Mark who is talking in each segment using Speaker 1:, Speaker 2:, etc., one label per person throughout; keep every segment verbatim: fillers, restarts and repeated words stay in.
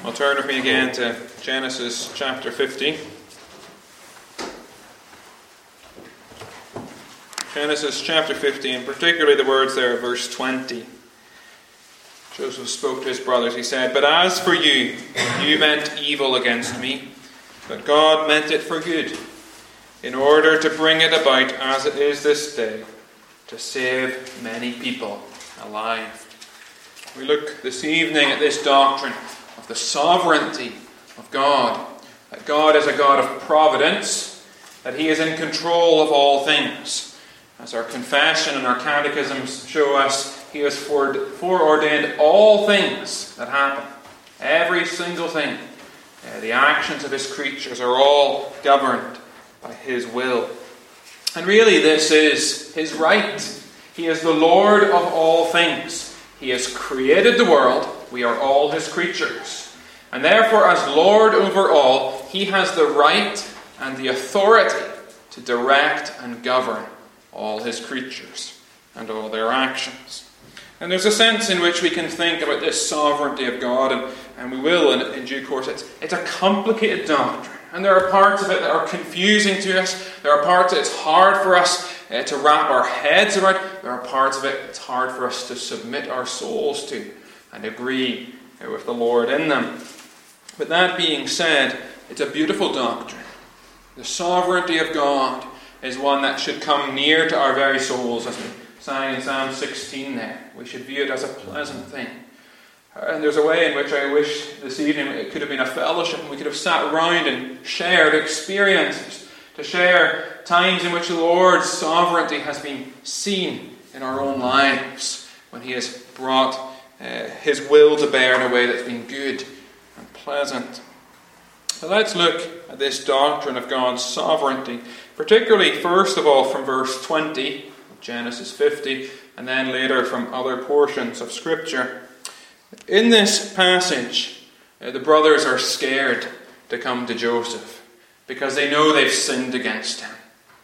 Speaker 1: Well, turn with me again to Genesis chapter fifty. Genesis chapter fifty, and particularly the words there of verse twenty. Joseph spoke to his brothers. He said, "But as for you, you meant evil against me, but God meant it for good, in order to bring it about as it is this day, to save many people alive." We look this evening at this doctrine of the sovereignty of God. That God is a God of providence, that He is in control of all things. As our confession and our catechisms show us, He has foreordained all things that happen. Every single thing. Uh, the actions of His creatures are all governed by His will. And really this is His right. He is the Lord of all things. He has created the world. We are all His creatures. And therefore, as Lord over all, He has the right and the authority to direct and govern all His creatures and all their actions. And there's a sense in which we can think about this sovereignty of God, and, and we will in, in due course. It's, it's a complicated doctrine. And there are parts of it that are confusing to us. There are parts that it's hard for us uh, to wrap our heads around. There are parts of it it's hard for us to submit our souls to and agree uh, with the Lord in them. But that being said, it's a beautiful doctrine. The sovereignty of God is one that should come near to our very souls, as we sang in Psalm sixteen there. We should view it as a pleasant thing. And there's a way in which I wish this evening it could have been a fellowship and we could have sat around and shared experiences, to share times in which the Lord's sovereignty has been seen in our own lives, when He has brought uh, His will to bear in a way that's been good and pleasant. So let's look at this doctrine of God's sovereignty, particularly first of all from verse twenty of Genesis fifty, and then later from other portions of Scripture. In this passage, uh, the brothers are scared to come to Joseph because they know they've sinned against him.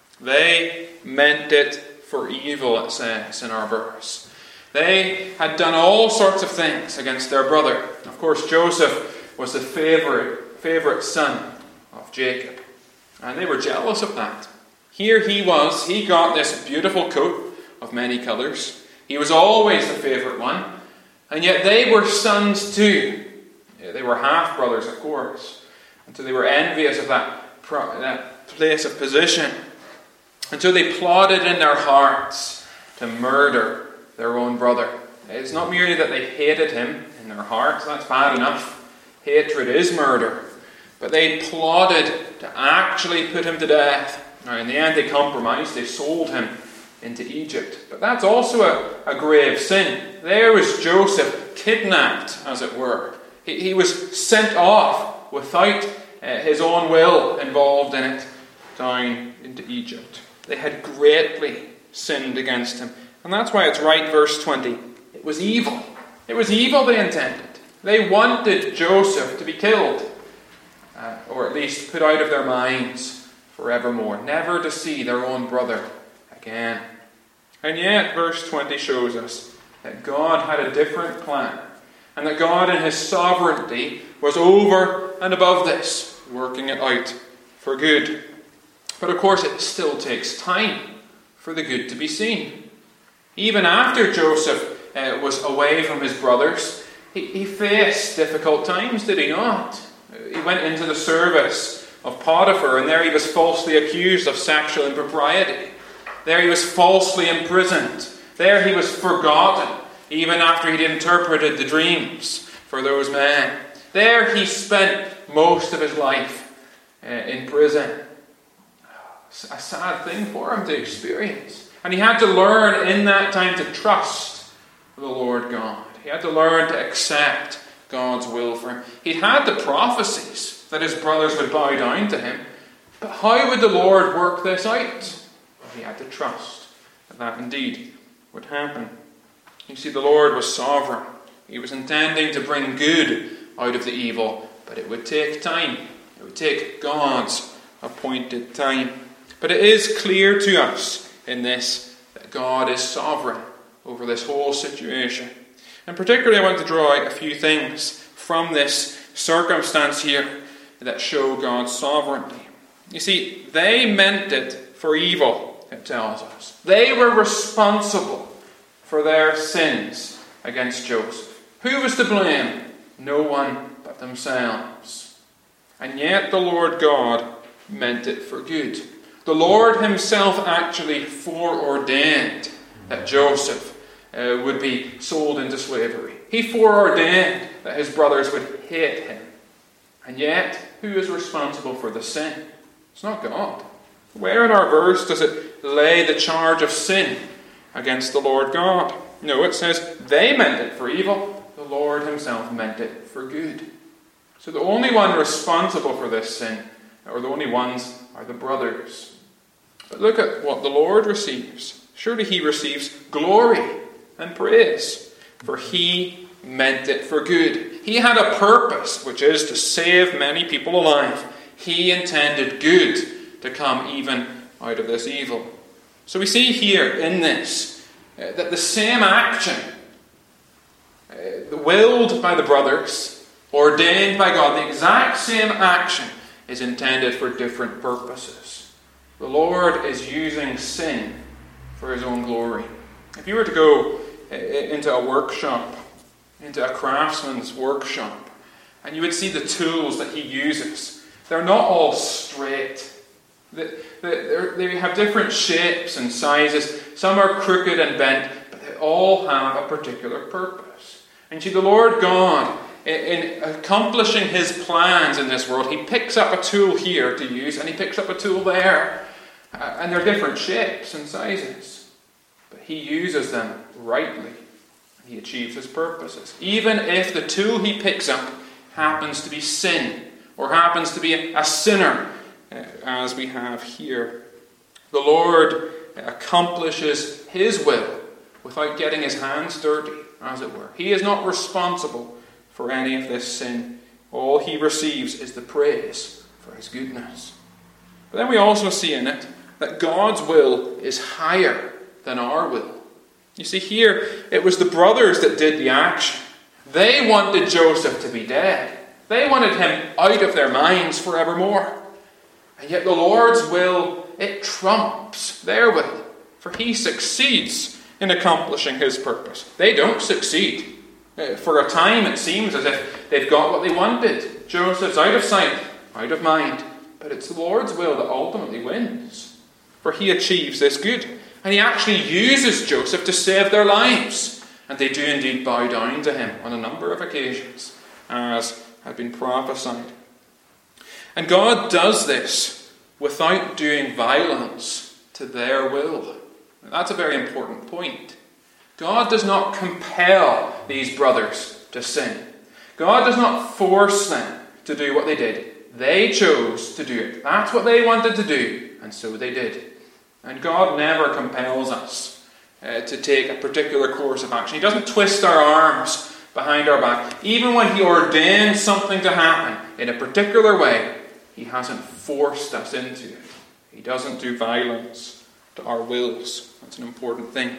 Speaker 1: They meant it for evil, it says in our verse. They had done all sorts of things against their brother. Of course, Joseph was the favourite, favourite son of Jacob, and they were jealous of that. Here he was, he got this beautiful coat of many colours. He was always the favourite one. And yet they were sons too. They were half-brothers, of course. And so they were envious of that, that place of position. And so they plotted in their hearts to murder their own brother. It's not merely that they hated him in their hearts. That's bad enough. Hatred is murder. But they plotted to actually put him to death. Now, in the end, they compromised. They sold him into Egypt. But that's also a, a grave sin. There was Joseph kidnapped, as it were. He, he was sent off without uh, his own will involved in it down into Egypt. They had greatly sinned against him. And that's why it's right, verse twenty. It was evil. It was evil they intended. They wanted Joseph to be killed, uh, or at least put out of their minds forevermore, never to see their own brother again. And yet, verse twenty shows us that God had a different plan, and that God in His sovereignty was over and above this, working it out for good. But of course, it still takes time for the good to be seen. Even after Joseph uh, was away from his brothers, he, he faced difficult times, did he not? He went into the service of Potiphar, and there he was falsely accused of sexual impropriety. There he was falsely imprisoned. There he was forgotten, even after he'd interpreted the dreams for those men. There he spent most of his life uh, in prison. A sad thing for him to experience. And he had to learn in that time to trust the Lord God. He had to learn to accept God's will for him. He'd had the prophecies that his brothers would bow down to him. But how would the Lord work this out? He had to trust that that indeed would happen. You see, the Lord was sovereign. He was intending to bring good out of the evil, but it would take time. It would take God's appointed time. But it is clear to us in this that God is sovereign over this whole situation. And particularly I want to draw out a few things from this circumstance here that show God's sovereignty. You see, they meant it for evil, it tells us. They were responsible for their sins against Joseph. Who was to blame? No one but themselves. And yet the Lord God meant it for good. The Lord himself actually foreordained that Joseph uh, would be sold into slavery. He foreordained that his brothers would hate him. And yet, who is responsible for the sin? It's not God. Where in our verse does it lay the charge of sin against the Lord God? No, it says they meant it for evil. The Lord himself meant it for good. So the only one responsible for this sin, or the only ones, are the brothers. But look at what the Lord receives. Surely he receives glory and praise, for he meant it for good. He had a purpose, which is to save many people alive. He intended good to come even out of this evil. So we see here in this uh, that the same action, uh, willed by the brothers, ordained by God, the exact same action is intended for different purposes. The Lord is using sin for his own glory. If you were to go into a workshop, into a craftsman's workshop, and you would see the tools that he uses, they're not all straight. They, they, they have different shapes and sizes. Some are crooked and bent, but they all have a particular purpose. And see, the Lord God, in accomplishing his plans in this world, he picks up a tool here to use, and he picks up a tool there. Uh, and they're different shapes and sizes. But he uses them rightly. He achieves his purposes. Even if the tool he picks up happens to be sin, or happens to be a, a sinner, uh, as we have here. The Lord accomplishes his will without getting his hands dirty, as it were. He is not responsible for any of this sin. All he receives is the praise for his goodness. But then we also see in it that God's will is higher than our will. You see, here it was the brothers that did the action. They wanted Joseph to be dead. They wanted him out of their minds forevermore. And yet the Lord's will, it trumps their will, for he succeeds in accomplishing his purpose. They don't succeed. For a time it seems as if they've got what they wanted. Joseph's out of sight, out of mind. But it's the Lord's will that ultimately wins. For he achieves this good. And he actually uses Joseph to save their lives. And they do indeed bow down to him on a number of occasions, as had been prophesied. And God does this without doing violence to their will. That's a very important point. God does not compel these brothers to sin. God does not force them to do what they did. They chose to do it. That's what they wanted to do, and so they did. And God never compels us uh, to take a particular course of action. He doesn't twist our arms behind our back. Even when he ordains something to happen in a particular way, he hasn't forced us into it. He doesn't do violence to our wills. That's an important thing.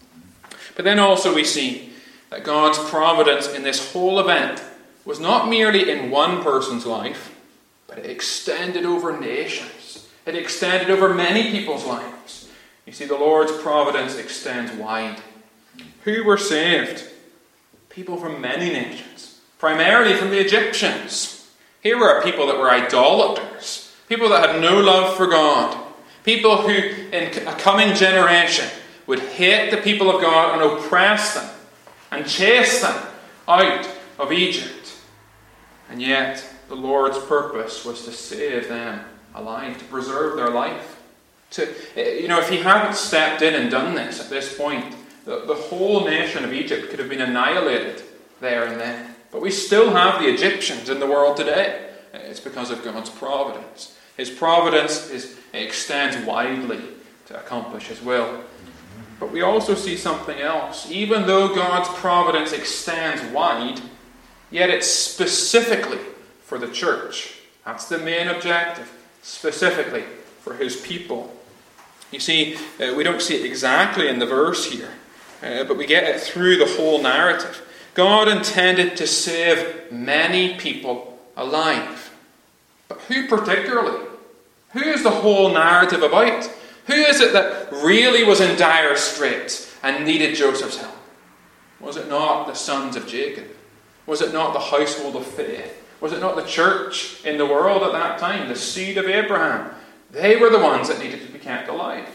Speaker 1: But then also we see that God's providence in this whole event was not merely in one person's life, but it extended over nations. It extended over many people's lives. You see, the Lord's providence extends wide. Who were saved? People from many nations, primarily from the Egyptians. Here were people that were idolaters, people that had no love for God, people who in a coming generation would hate the people of God and oppress them and chase them out of Egypt. And yet, the Lord's purpose was to save them alive, to preserve their life. To, you know, if he hadn't stepped in and done this at this point, the, the whole nation of Egypt could have been annihilated there and then. But we still have the Egyptians in the world today. It's because of God's providence. His providence is, extends widely to accomplish his will. But we also see something else. Even though God's providence extends wide, yet it's specifically for the church. That's the main objective, specifically for his people. You see, uh, we don't see it exactly in the verse here, uh, but we get it through the whole narrative. God intended to save many people alive. But who particularly? Who is the whole narrative about? Who is it that really was in dire straits and needed Joseph's help? Was it not the sons of Jacob? Was it not the household of faith? Was it not the church in the world at that time, the seed of Abraham? They were the ones that needed to be kept alive.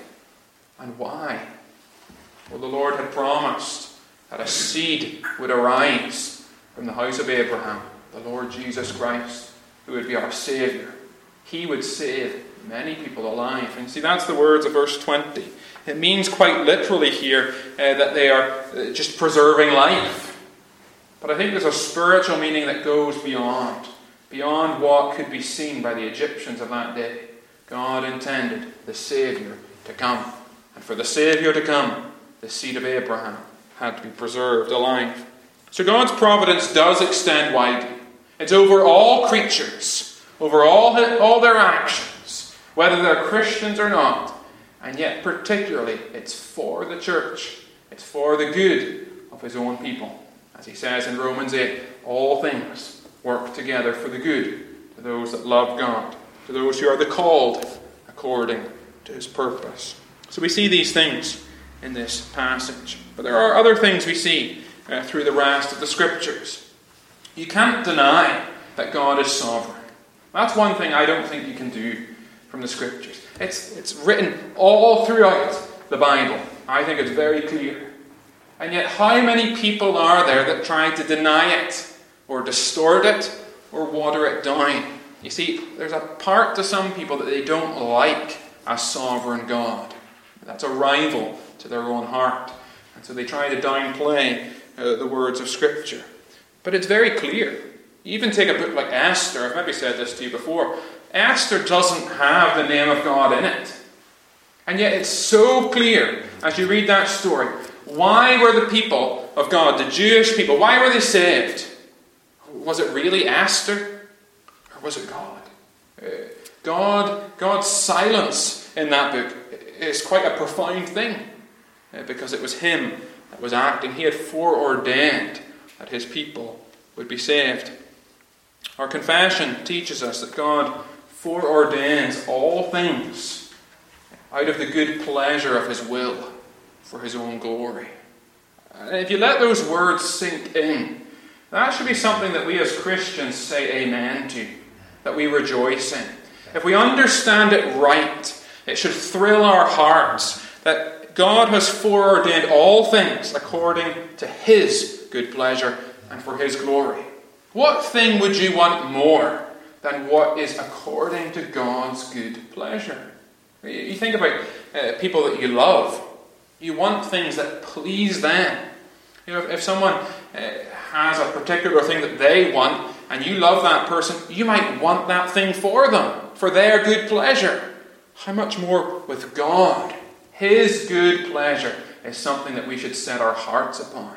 Speaker 1: And why? Well, the Lord had promised that a seed would arise from the house of Abraham, the Lord Jesus Christ, who would be our Saviour. He would save many people alive. And see, that's the words of verse twenty. It means quite literally here uh, that they are uh, just preserving life. But I think there's a spiritual meaning that goes beyond, beyond what could be seen by the Egyptians of that day. God intended the Saviour to come. And for the Saviour to come, the seed of Abraham had to be preserved alive. So God's providence does extend widely. It's over all creatures, over all, all their actions, whether they're Christians or not. And yet particularly, it's for the church. It's for the good of his own people. As he says in Romans eight, all things work together for the good to those that love God, to those who are the called according to his purpose. So we see these things in this passage. But there are other things we see uh, through the rest of the Scriptures. You can't deny that God is sovereign. That's one thing I don't think you can do from the Scriptures. It's, it's written all throughout the Bible. I think it's very clear. And yet how many people are there that try to deny it, or distort it, or water it down? You see, there's a part to some people that they don't like a sovereign God. That's a rival to their own heart. And so they try to downplay uh, the words of Scripture. But it's very clear. You even take a book like Esther. I've maybe said this to you before. Esther doesn't have the name of God in it. And yet it's so clear as you read that story. Why were the people of God, the Jewish people, why were they saved? Was it really Esther? Or was it God? Uh, God, God's silence in that book is quite a profound thing. Uh, because it was him that was acting. He had foreordained that his people would be saved. Our confession teaches us that God foreordains all things out of the good pleasure of his will for his own glory. And if you let those words sink in, that should be something that we as Christians say amen to, that we rejoice in. If we understand it right, it should thrill our hearts that God has foreordained all things according to his good pleasure and for his glory. What thing would you want more than what is according to God's good pleasure? You think about uh, people that you love. You want things that please them. You know, if, if someone uh, has a particular thing that they want and you love that person, you might want that thing for them, for their good pleasure. How much more with God? His good pleasure is something that we should set our hearts upon.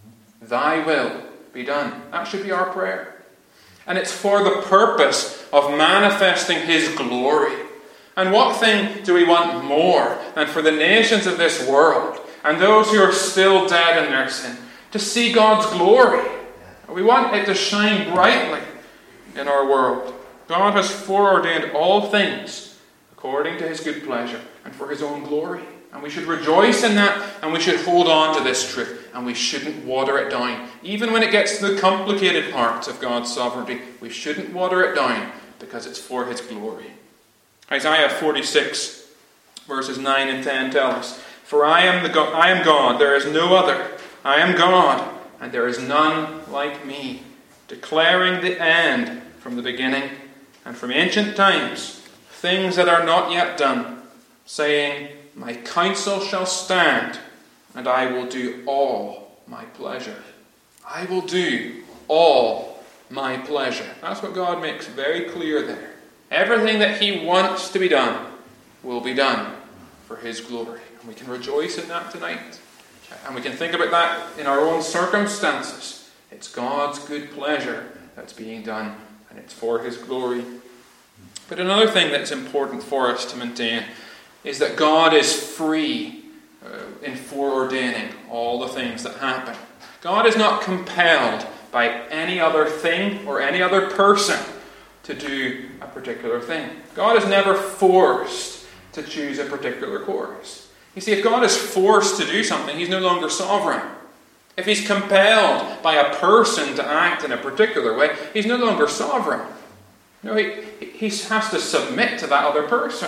Speaker 1: Thy will be done. That should be our prayer. And it's for the purpose of manifesting his glory. And what thing do we want more than for the nations of this world and those who are still dead in their sin to see God's glory? We want it to shine brightly in our world. God has foreordained all things according to his good pleasure and for his own glory. And we should rejoice in that, and we should hold on to this truth, and we shouldn't water it down. Even when it gets to the complicated parts of God's sovereignty, we shouldn't water it down because it's for his glory. Isaiah forty-six, verses nine and ten tell us, For I am, the God, I am God, there is no other. I am God, and there is none like me, declaring the end from the beginning, and from ancient times, things that are not yet done, saying, My counsel shall stand, and I will do all my pleasure. I will do all my pleasure. That's what God makes very clear there. Everything that he wants to be done will be done for his glory. And we can rejoice in that tonight. And we can think about that in our own circumstances. It's God's good pleasure that's being done, and it's for his glory. But another thing that's important for us to maintain is that God is free uh, in foreordaining all the things that happen. God is not compelled by any other thing or any other person to do a particular thing. God is never forced to choose a particular course. You see, if God is forced to do something, he's no longer sovereign. If he's compelled by a person to act in a particular way, he's no longer sovereign. No, he, he has to submit to that other person.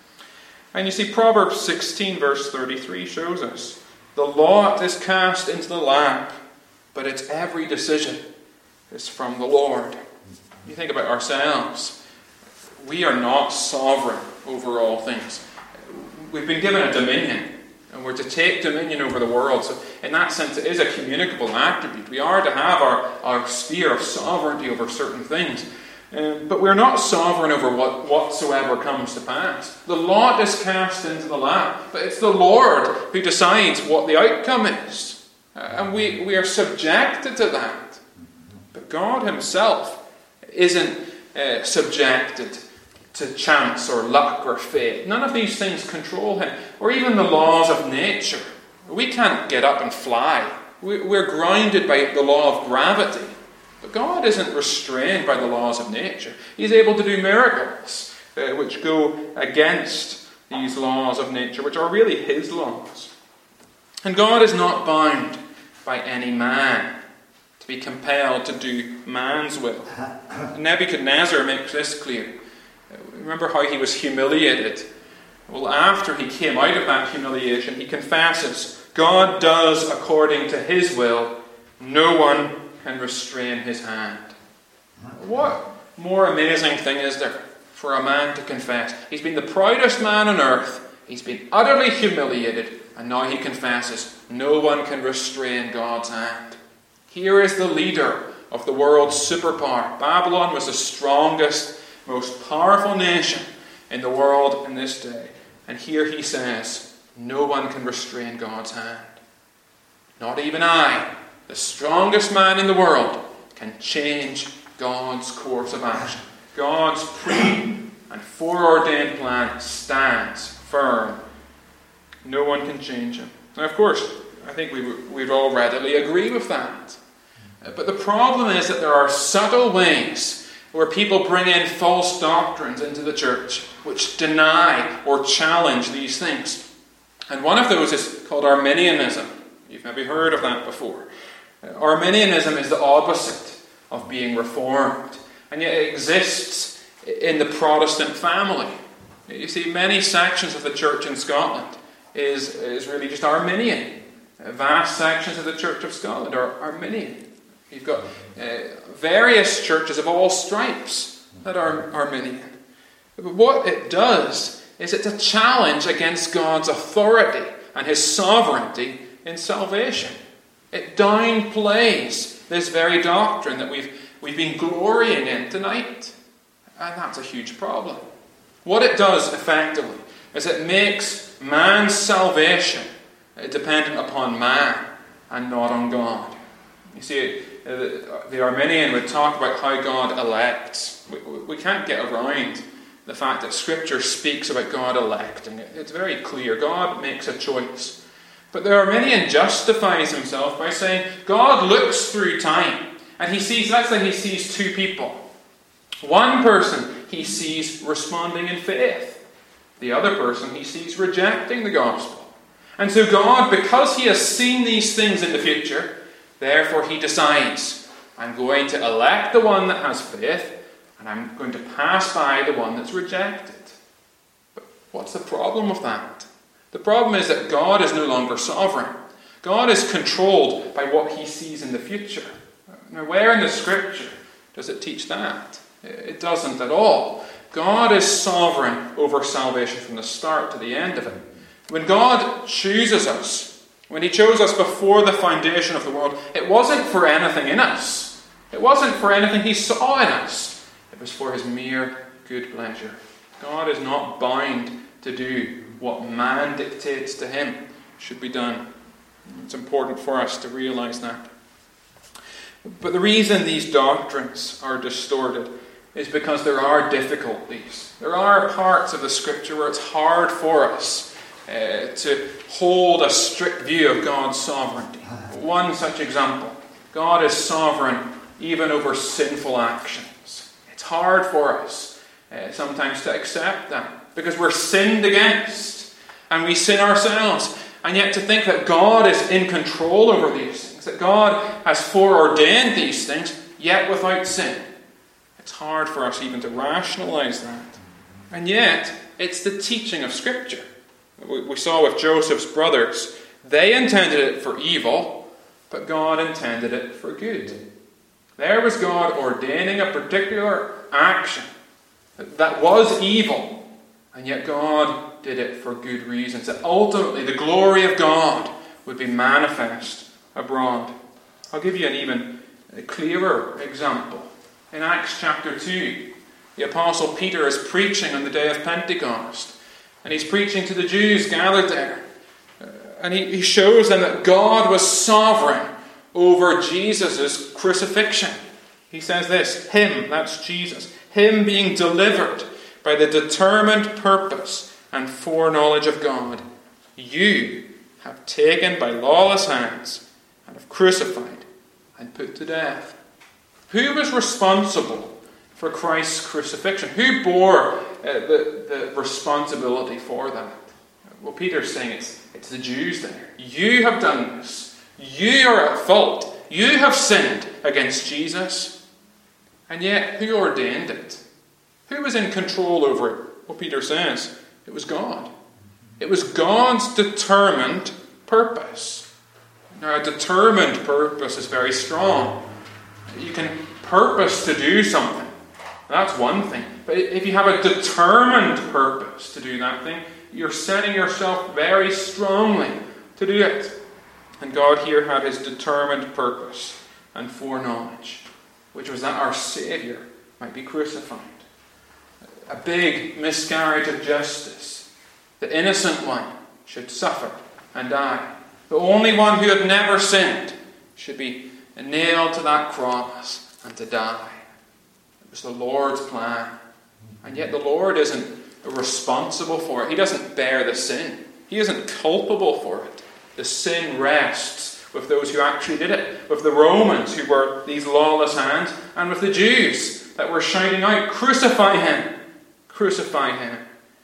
Speaker 1: And you see, Proverbs sixteen verse thirty-three shows us, the lot is cast into the lap, but its every decision is from the Lord. You think about ourselves. We are not sovereign over all things. We've been given a dominion, and we're to take dominion over the world. So in that sense, it is a communicable attribute. We are to have our, our sphere of sovereignty over certain things. Um, but we're not sovereign over what whatsoever comes to pass. The lot is cast into the lap, but it's the Lord who decides what the outcome is. Uh, and we, we are subjected to that. But God himself isn't uh, subjected to chance or luck or fate. None of these things control him, or even the laws of nature. We can't get up and fly. We, we're grounded by the law of gravity. But God isn't restrained by the laws of nature. He's able to do miracles uh, which go against these laws of nature, which are really his laws. And God is not bound by any man to be compelled to do man's will. Nebuchadnezzar makes this clear. Remember how he was humiliated? Well, after he came out of that humiliation, he confesses, God does according to his will. No one can restrain his hand. What more amazing thing is there for a man to confess? He's been the proudest man on earth. He's been utterly humiliated. And now he confesses, no one can restrain God's hand. Here is the leader of the world's superpower. Babylon was the strongest, most powerful nation in the world in this day. And here he says, no one can restrain God's hand. Not even I, the strongest man in the world, can change God's course of action. God's pre- and foreordained plan stands firm. No one can change him. Now, of course, I think we would all readily agree with that. But the problem is that there are subtle ways where people bring in false doctrines into the church which deny or challenge these things. And one of those is called Arminianism. You've maybe heard of that before. Arminianism is the opposite of being reformed, and yet it exists in the Protestant family. You see, many sections of the church in Scotland is, is really just Arminian. Vast sections of the Church of Scotland are Arminian. You've got uh, various churches of all stripes that are Arminian. But what it does is it's a challenge against God's authority and his sovereignty in salvation. It downplays this very doctrine that we've, we've been glorying in tonight. And that's a huge problem. What it does, effectively, is it makes man's salvation dependent upon man and not on God. You see, the Arminian would talk about how God elects. We, we can't get around the fact that Scripture speaks about God electing. It's very clear. God makes a choice. But the Arminian justifies himself by saying God looks through time and he sees, let's say he sees two people. One person he sees responding in faith. The other person he sees rejecting the gospel. And so God, because he has seen these things in the future, therefore he decides, I'm going to elect the one that has faith and I'm going to pass by the one that's rejected. But what's the problem with that? The problem is that God is no longer sovereign. God is controlled by what he sees in the future. Now, where in the Scripture does it teach that? It doesn't at all. God is sovereign over salvation from the start to the end of it. When God chooses us, when he chose us before the foundation of the world, it wasn't for anything in us. It wasn't for anything he saw in us. It was for his mere good pleasure. God is not bound to do what man dictates to him should be done. It's important for us to realize that. But the reason these doctrines are distorted is because there are difficulties. There are parts of the Scripture where it's hard for us uh, to hold a strict view of God's sovereignty. One such example God is sovereign even over sinful actions. It's hard for us uh, sometimes to accept that, because we're sinned against and we sin ourselves. And yet to think that God is in control over these things, that God has foreordained these things, yet without sin. It's hard for us even to rationalize that. And yet, it's the teaching of Scripture. We, we saw with Joseph's brothers, they intended it for evil, but God intended it for good. There was God ordaining a particular action that was evil, and yet God did it for good reasons, that ultimately the glory of God would be manifest abroad. I'll give you an even clearer example. In Acts chapter two, the Apostle Peter is preaching on the day of Pentecost, and he's preaching to the Jews gathered there. Uh, and he, he shows them that God was sovereign over Jesus' crucifixion. He says this, him, that's Jesus, him being delivered by the determined purpose and foreknowledge of God, you have taken by lawless hands and have crucified and put to death. Who was responsible for Christ's crucifixion? Who bore uh, the, the responsibility for that? Well, Peter's saying it's, it's the Jews there. You have done this. You are at fault. You have sinned against Jesus. And yet, who ordained it? Who was in control over it? Well, Peter says it was God. It was God's determined purpose. Now, a determined purpose is very strong. You can purpose to do something. That's one thing. But if you have a determined purpose to do that thing, you're setting yourself very strongly to do it. And God here had his determined purpose and foreknowledge, which was that our Saviour might be crucified. A big miscarriage of justice. The innocent one should suffer and die. The only one who had never sinned should be nailed to that cross and to die. It was the Lord's plan. And yet the Lord isn't responsible for it. He doesn't bear the sin. He isn't culpable for it. The sin rests with those who actually did it. With the Romans, who were these lawless hands, and with the Jews that were shouting out, "Crucify him! Crucify him!"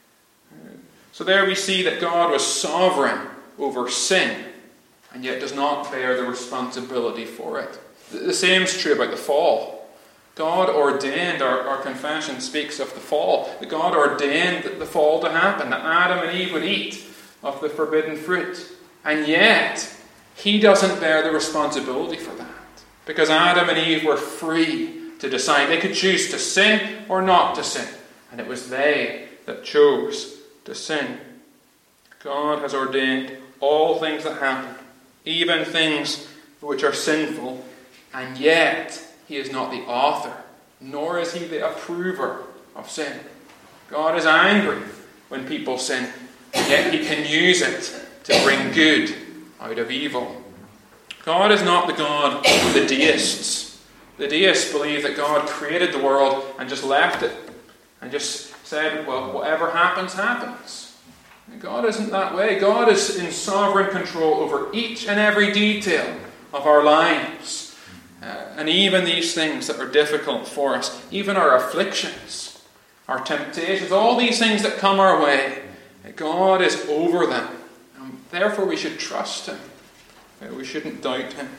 Speaker 1: So there we see that God was sovereign over sin, and yet does not bear the responsibility for it. The same is true about the fall. God ordained, our, our confession speaks of the fall, that God ordained the fall to happen, that Adam and Eve would eat of the forbidden fruit. And yet, he doesn't bear the responsibility for that. Because Adam and Eve were free to decide. They could choose to sin or not to sin. And it was they that chose to sin. God has ordained all things that happen, even things which are sinful, and yet he is not the author, nor is he the approver of sin. God is angry when people sin, yet he can use it to bring good out of evil. God is not the God of the deists. The deists believe that God created the world and just left it, and just said, well, whatever happens, happens. And God isn't that way. God is in sovereign control over each and every detail of our lives. Uh, and even these things that are difficult for us, even our afflictions, our temptations, all these things that come our way, God is over them. And therefore we should trust him. Uh, we shouldn't doubt him.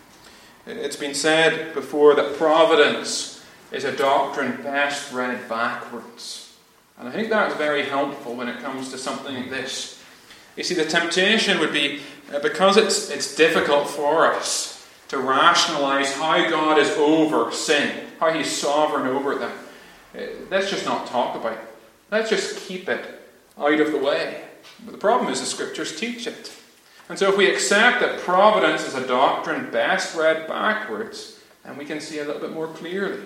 Speaker 1: It's been said before that providence is a doctrine best read backwards. And I think that's very helpful when it comes to something like this. You see, the temptation would be, uh, because it's it's difficult for us to rationalize how God is over sin, how he's sovereign over them. Uh, let's just not talk about it. Let's just keep it out of the way. But the problem is the Scriptures teach it. And so if we accept that providence is a doctrine best read backwards, then we can see a little bit more clearly.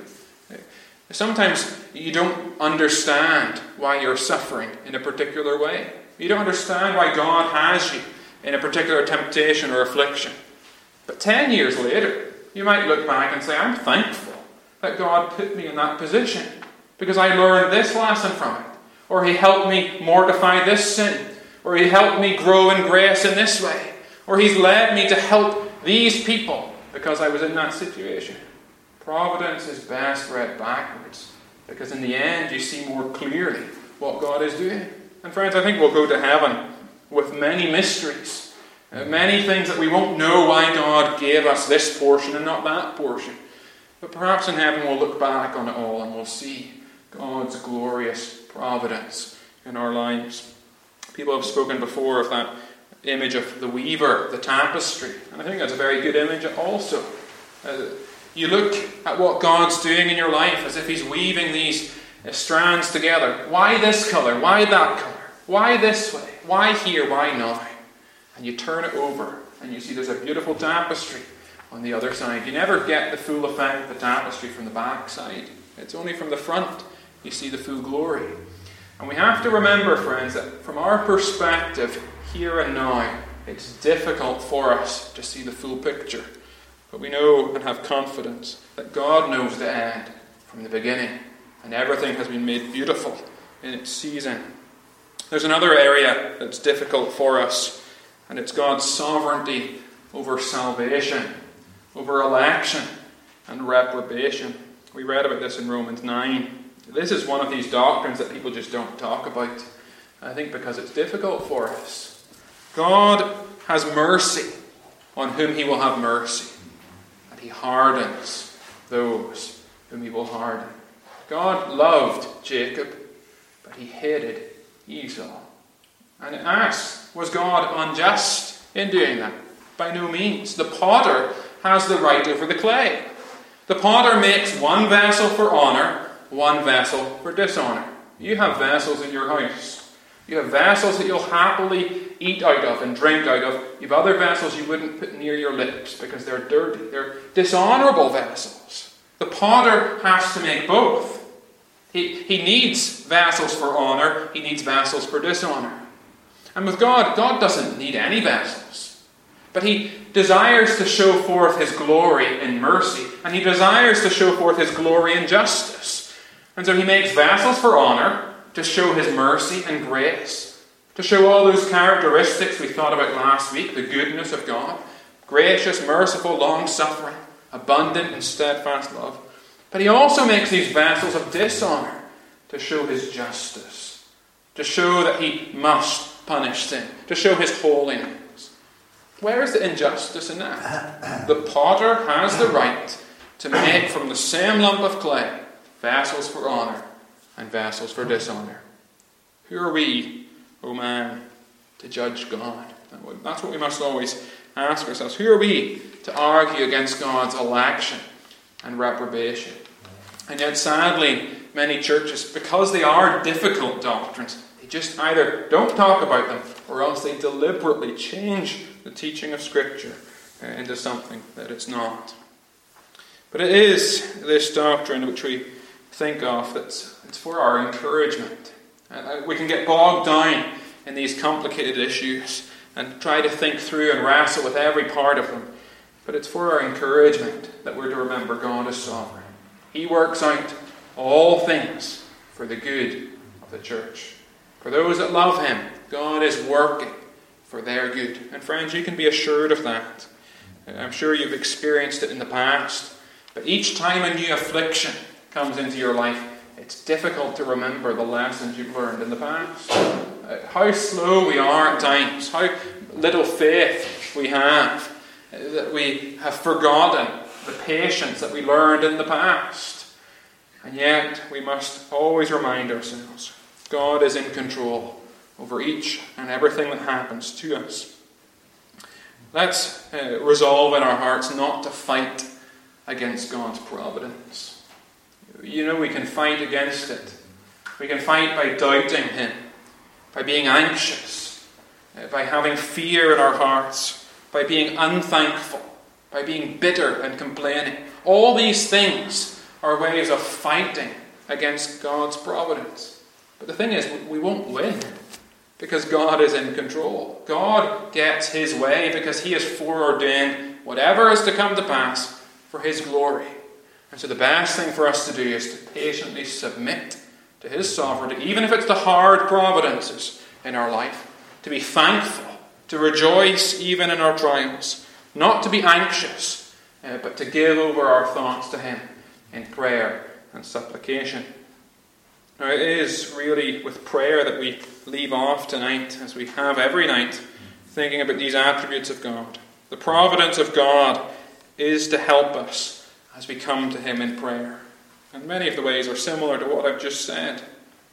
Speaker 1: Sometimes you don't understand why you're suffering in a particular way. You don't understand why God has you in a particular temptation or affliction. But ten years later, you might look back and say, I'm thankful that God put me in that position because I learned this lesson from it. Or he helped me mortify this sin. Or he helped me grow in grace in this way. Or he's led me to help these people because I was in that situation. Providence is best read backwards, because in the end you see more clearly what God is doing. And friends, I think we'll go to heaven with many mysteries, uh, many things that we won't know why God gave us this portion and not that portion. But perhaps in heaven we'll look back on it all and we'll see God's glorious providence in our lives. People have spoken before of that image of the weaver, the tapestry. And I think that's a very good image also. Uh, you look at what God's doing in your life as if He's weaving these uh, strands together. Why this colour? Why that colour? Why this way? Why here? Why now? And you turn it over and you see there's a beautiful tapestry on the other side. You never get the full effect of the tapestry from the back side. It's only from the front you see the full glory. And we have to remember, friends, that from our perspective, here and now, it's difficult for us to see the full picture. But we know and have confidence that God knows the end from the beginning, and everything has been made beautiful in its season. There's another area that's difficult for us, and it's God's sovereignty over salvation, over election and reprobation. We read about this in Romans nine. This is one of these doctrines that people just don't talk about, I think because it's difficult for us. God has mercy on whom He will have mercy, and He hardens those whom He will harden. God loved Jacob, but He hated Esau. And it asks, was God unjust in doing that? By no means. The potter has the right over the clay. The potter makes one vessel for honour, one vessel for dishonour. You have vessels in your house. You have vessels that you'll happily eat out of and drink out of. You have other vessels you wouldn't put near your lips because they're dirty. They're dishonourable vessels. The potter has to make both. He, he needs vessels for honour. He needs vessels for dishonour. And with God, God doesn't need any vessels. But He desires to show forth His glory in mercy. And He desires to show forth His glory in justice. And so He makes vessels for honour, to show His mercy and grace, to show all those characteristics we thought about last week, the goodness of God, gracious, merciful, long-suffering, abundant and steadfast love. But He also makes these vessels of dishonour to show His justice, to show that He must punish sin, to show His holiness. Where is the injustice in that? The potter has the right to make from the same lump of clay vessels for honour and vessels for dishonour. Who are we, O man, to judge God? That's what we must always ask ourselves. Who are we to argue against God's election and reprobation? And yet, sadly, many churches, because they are difficult doctrines, they just either don't talk about them or else they deliberately change the teaching of Scripture into something that it's not. But it is this doctrine which we think of that's it's for our encouragement. Uh, we can get bogged down in these complicated issues and try to think through and wrestle with every part of them. But it's for our encouragement that we're to remember God is sovereign. He works out all things for the good of the church. For those that love Him, God is working for their good. And friends, you can be assured of that. I'm sure you've experienced it in the past. But each time a new affliction comes into your life, it's difficult to remember the lessons you've learned in the past. Uh, how slow we are at times, how little faith we have, uh, that we have forgotten the patience that we learned in the past. And yet we must always remind ourselves, God is in control over each and everything that happens to us. Let's uh, resolve in our hearts not to fight against God's providence. You know, we can fight against it. We can fight by doubting Him, by being anxious, by having fear in our hearts, by being unthankful, by being bitter and complaining. All these things are ways of fighting against God's providence. But the thing is, we won't win because God is in control. God gets His way because He has foreordained whatever is to come to pass for His glory. And so the best thing for us to do is to patiently submit to His sovereignty, even if it's the hard providences in our life, to be thankful, to rejoice even in our trials, not to be anxious, uh, but to give over our thoughts to him in prayer and supplication. Now, it is really with prayer that we leave off tonight, as we have every night, thinking about these attributes of God. The providence of God is to help us as we come to him in prayer. And many of the ways are similar to what I've just said.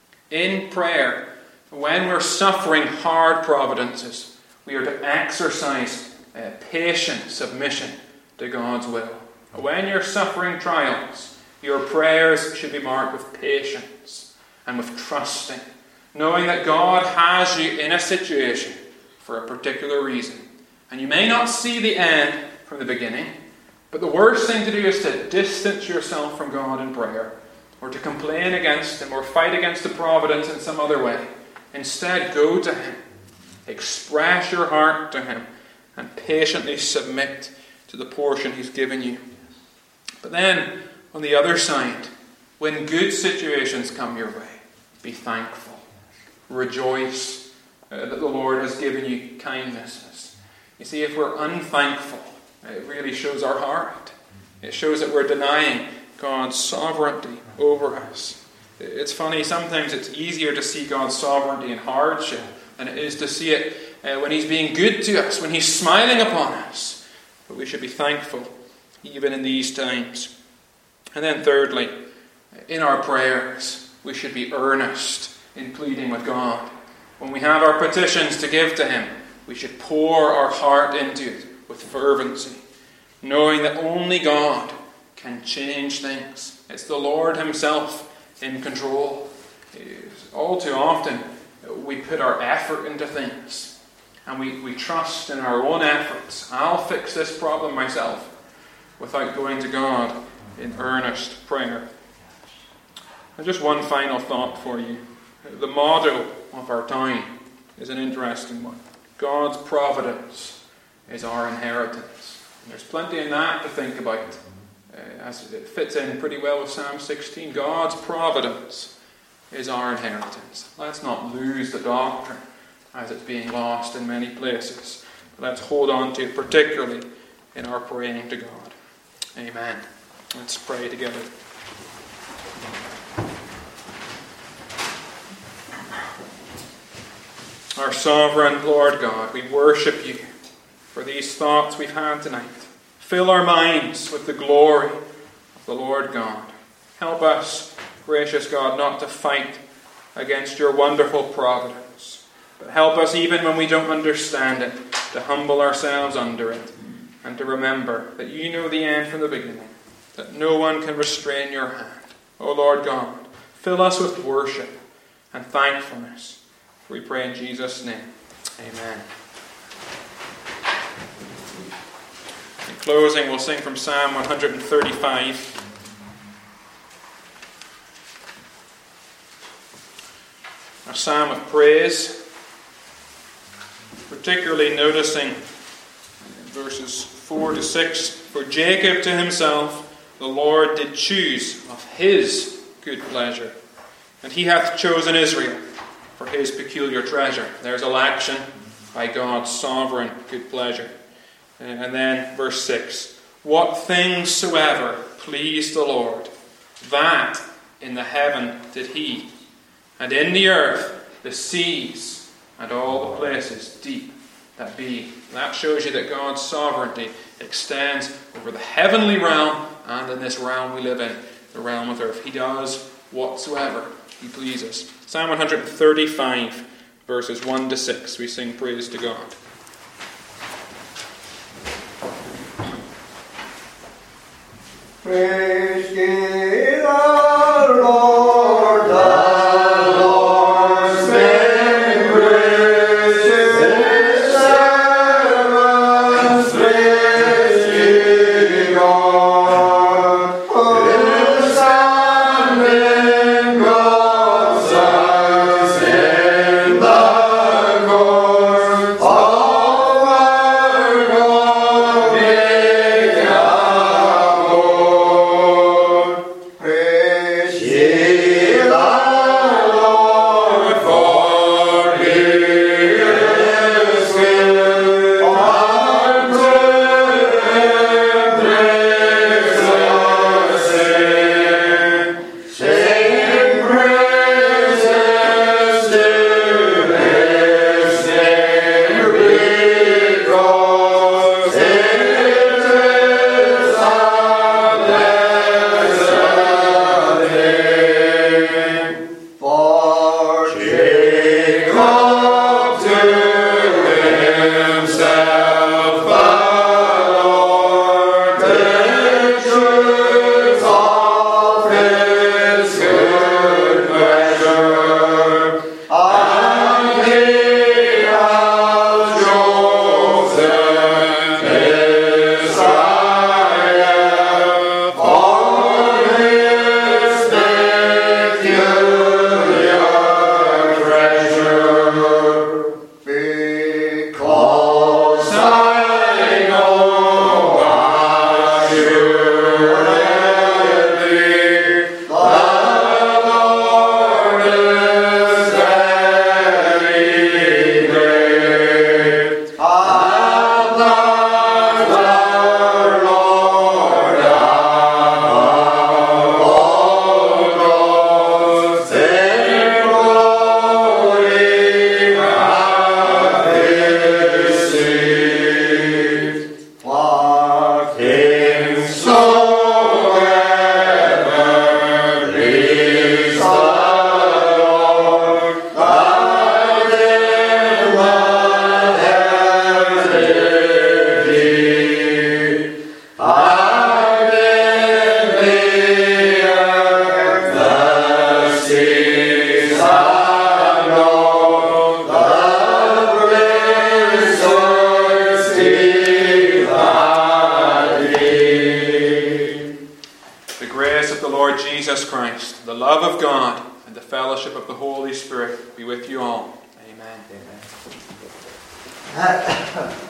Speaker 1: In prayer, when we're suffering hard providences, we are to exercise uh, patient submission to God's will. When you're suffering trials, your prayers should be marked with patience and with trusting, knowing that God has you in a situation for a particular reason. And you may not see the end from the beginning, but the worst thing to do is to distance yourself from God in prayer, or to complain against him, or fight against the providence in some other way. Instead, go to him, express your heart to him, and patiently submit to the portion he's given you. But then, on the other side, when good situations come your way, be thankful. Rejoice uh, that the Lord has given you kindnesses. You see, if we're unthankful, it really shows our heart. It shows that we're denying God's sovereignty over us. It's funny, sometimes it's easier to see God's sovereignty in hardship than it is to see it uh, when he's being good to us, when he's smiling upon us. But we should be thankful even in these times. And then thirdly, in our prayers, we should be earnest in pleading with God. When we have our petitions to give to him, we should pour our heart into it with fervency, knowing that only God can change things. It's the Lord himself in control. All too often, we put our effort into things, and we, we trust in our own efforts. I'll fix this problem myself, without going to God in earnest prayer. And just one final thought for you. The motto of our time is an interesting one. God's providence is our inheritance. And there's plenty in that to think about, uh, as it fits in pretty well with Psalm sixteen. God's providence is our inheritance. Let's not lose the doctrine as it's being lost in many places, but let's hold on to it, particularly in our praying to God. Amen. Let's pray together. Our sovereign Lord God, we worship you for these thoughts we've had tonight. Fill our minds with the glory of the Lord God. Help us, gracious God, not to fight against your wonderful providence, but help us even when we don't understand it, to humble ourselves under it, and to remember that you know the end from the beginning, that no one can restrain your hand. O Lord God, fill us with worship and thankfulness. We pray in Jesus' name. Amen. In closing, we'll sing from Psalm one thirty-five. A psalm of praise, particularly noticing verses four to six. For Jacob to himself the Lord did choose of his good pleasure, and he hath chosen Israel for his peculiar treasure. There's election by God's sovereign good pleasure. And then verse six. What things soever pleased the Lord, that in the heaven did he, and in the earth the seas, and all the places deep that be. That shows you that God's sovereignty extends over the heavenly realm and in this realm we live in, the realm of earth. He does whatsoever he pleases. Psalm one thirty-five, verses one to six, we sing praise to God.
Speaker 2: Praise ye the Lord, the Lord sing praise his servants, praise ye God, who stand in God's sight in the courts of our God, big above.
Speaker 1: love of God and the fellowship of the Holy Spirit be with you all. Amen.
Speaker 2: Amen.